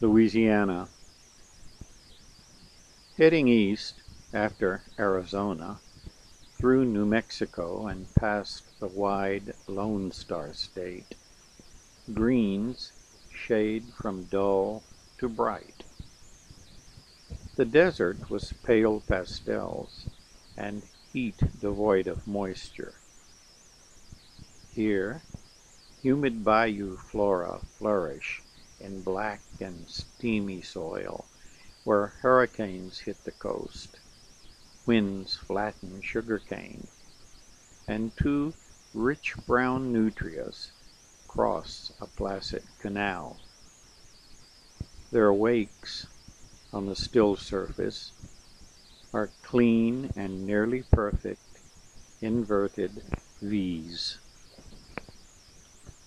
Louisiana. Heading east after Arizona, through New Mexico and past the wide Lone Star State, greens shade from dull to bright. The desert was pale pastels and heat devoid of moisture. Here, humid bayou flora flourish in black and steamy soil where hurricanes hit the coast, winds flatten sugarcane, and two rich brown nutrias cross a placid canal. Their wakes on the still surface are clean and nearly perfect inverted V's.